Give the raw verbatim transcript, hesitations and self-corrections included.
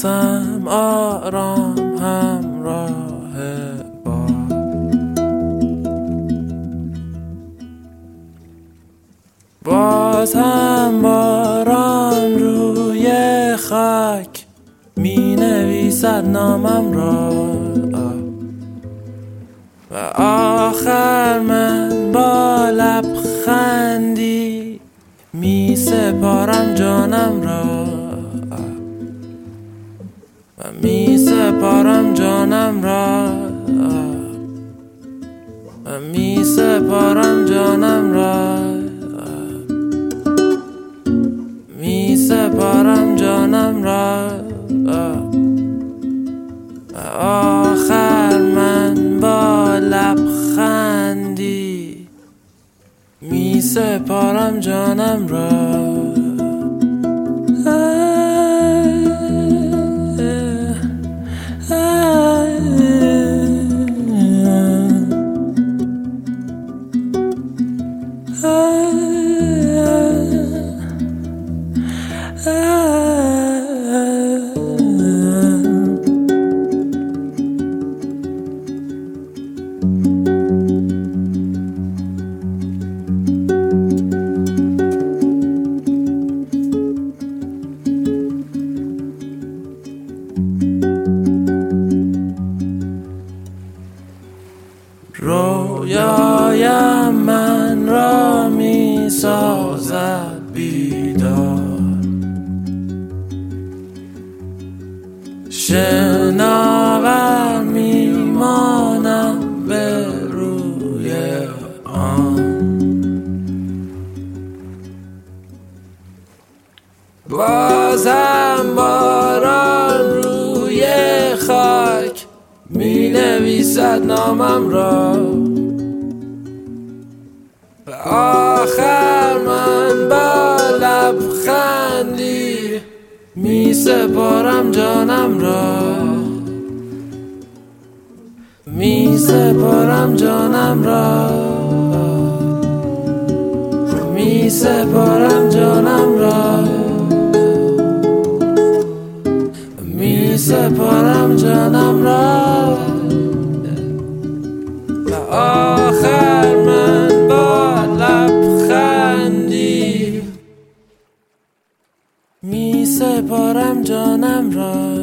بازم آرام همراه باد. باز هم باران روی خاک می نویسد نامم را و آخر من با لبخندی می سپارم جانم را و می سپارم جانم را و می سپارم جانم را می سپارم جانم را و آخر من با لبخندی می سپارم جانم را. رویایم من را می سازد بیدار، شناور می مانم به روی آن. بازم باران روی خاک می نویسد نامم را و آخر من با لبخندی می سپارم جانم را می سپارم جانم را می سپارم جانم را می سپارم جانم را و آخر من با لبخندی می سپارم جانم را.